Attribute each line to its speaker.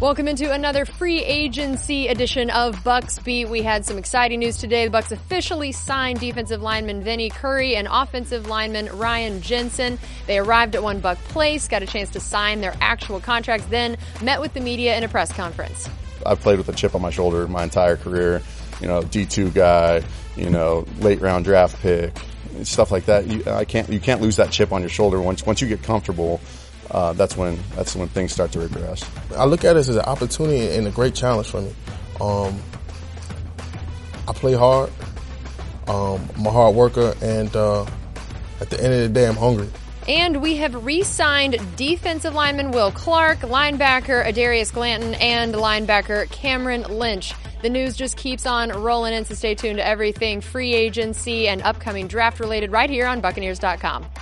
Speaker 1: Welcome into another free agency edition of Bucks Beat. We had some exciting news today. The Bucks officially signed defensive lineman Vinny Curry and offensive lineman Ryan Jensen. They arrived at One Buck Place, got a chance to sign their actual contracts, then met with the media in a press conference.
Speaker 2: I've played with a chip on my shoulder my entire career. You know, D2 guy, you know, late round draft pick, stuff like that. You can't lose that chip on your shoulder. Once you get comfortable, that's when things start to regress.
Speaker 3: I look at it as an opportunity and a great challenge for me. I play hard. I'm a hard worker, and at the end of the day, I'm hungry.
Speaker 1: And we have re-signed defensive lineman Will Clark, linebacker Adarius Glanton, and linebacker Cameron Lynch. The news just keeps on rolling in, so stay tuned to everything free agency and upcoming draft related right here on Buccaneers.com.